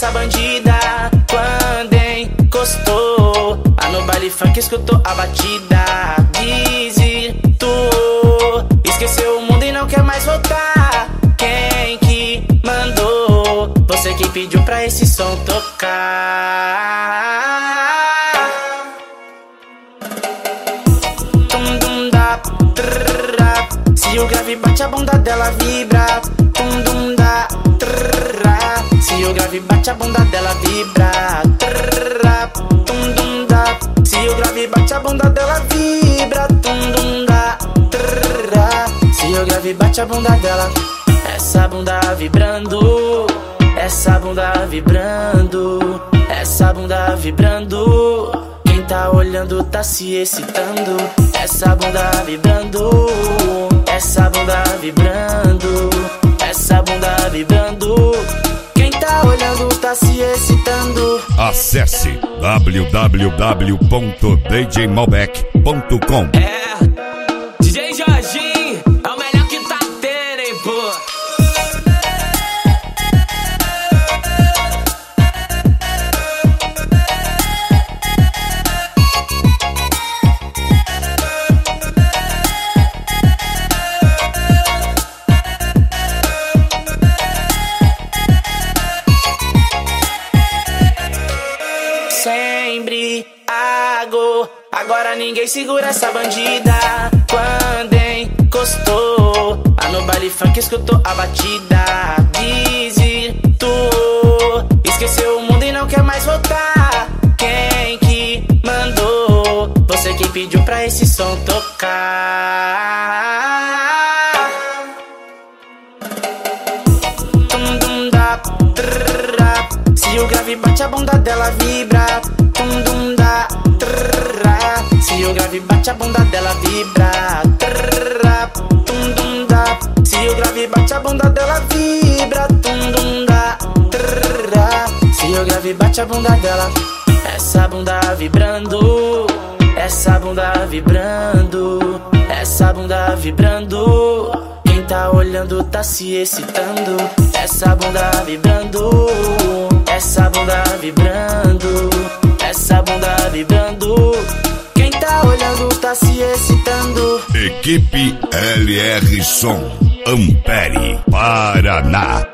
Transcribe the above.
essa bandida quando encostou. Lá no baile funk escutou a batida, desvirtuou, esqueceu o mundo e não quer mais voltar. Quem que mandou? Você que pediu pra esse som tocar. Tum dum da trrra. Se o grave bate a bunda dela vibra. Tum dum da trrra. Se o grave bate a bunda dela vibra. Trrra. Tum dum da. Se o grave bate a bunda dela vibra. Tum dum da trrra. Se o grave bate a bunda dela. Essa bunda vibrando, essa bunda vibrando, essa bunda vibrando. Quem tá olhando tá se excitando. Essa bunda vibrando, essa bunda vibrando, essa bunda vibrando. Quem tá olhando tá se excitando. Acesse www.djmalbec.com. DJ Jorginho é o melhor que tá tendo, hein, pô. Sempre água, agora ninguém segura essa bandida quando encostou. Lá no baile funk escutou a batida, desvirtuou, esqueceu o mundo e não quer mais voltar. Quem que mandou? Você que pediu pra esse som tocar. Tum dum da trrra. Se o grave bate a bunda dela vibra. Tum dum da trrra. Se o grave bate a bunda dela vibra. Trrra. Tum dum da. Se o grave bate a bunda dela vibra. Tum dum da trrra. Se o grave bate a bunda dela. Essa bunda vibrando, essa bunda vibrando, essa bunda vibrando. Quem tá olhando tá se excitando. Essa bunda vibrando, essa bunda vibrando, essa bunda vibrando. Quem tá olhando tá se excitando. Equipe LR Som, Ampere, Paraná.